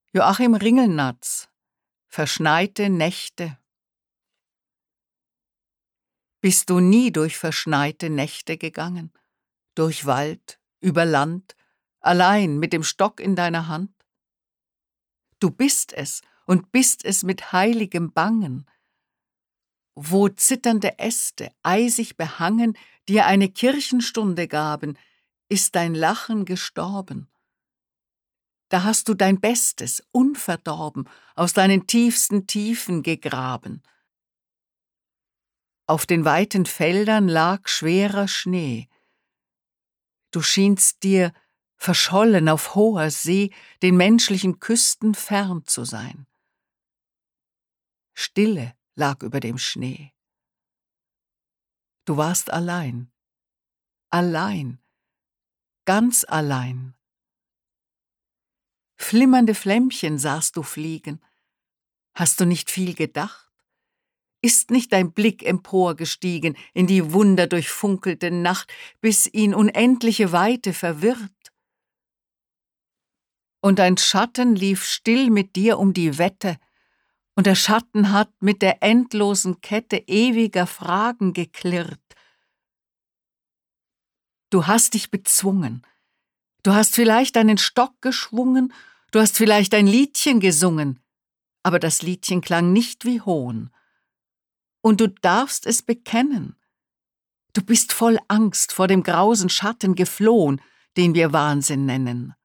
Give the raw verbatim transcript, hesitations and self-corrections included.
Joachim Ringelnatz: Verschneite Nächte. Bist du nie durch verschneite Nächte gegangen? Durch Wald, über Land, allein mit dem Stock in deiner Hand? Du bist es und bist es mit heiligem Bangen, wo zitternde Äste, eisig behangen, dir eine Kirchenstunde gaben, ist dein Lachen gestorben. Da hast du dein Bestes, unverdorben, aus deinen tiefsten Tiefen gegraben. Auf den weiten Feldern lag schwerer Schnee. Du schienst dir, verschollen auf hoher See, den menschlichen Küsten fern zu sein. Stille lag über dem Schnee. Du warst allein, allein, ganz allein. Flimmernde Flämmchen sahst du fliegen. Hast du nicht viel gedacht? Ist nicht dein Blick emporgestiegen in die wunderdurchfunkelte Nacht, bis ihn unendliche Weite verwirrt? Und ein Schatten lief still mit dir um die Wette, und der Schatten hat mit der endlosen Kette ewiger Fragen geklirrt. Du hast dich bezwungen, du hast vielleicht deinen Stock geschwungen, du hast vielleicht ein Liedchen gesungen, aber das Liedchen klang nicht wie Hohn. Und du darfst es bekennen. Du bist voll Angst vor dem grausen Schatten geflohen, den wir Wahnsinn nennen.